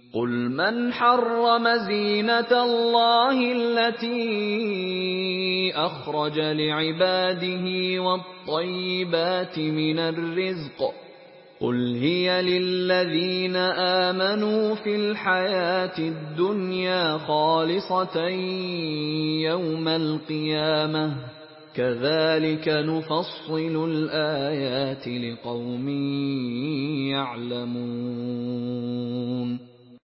قُلْ مَنْ حَرَّمَ زِينَةَ اللَّهِ الَّتِي أَخْرَجَ لِعِبَادِهِ وَالطَّيِّبَاتِ مِنَ الرِّزْقِ ۚ قُلْ هِيَ لِلَّذِينَ آمَنُوا فِي الْحَيَاةِ الدُّنْيَا خَالِصَةً يَوْمَ الْقِيَامَةِ ۗ كَذَٰلِكَ نُفَصِّلُ الْآيَاتِ لِقَوْمٍ يَعْلَمُونَ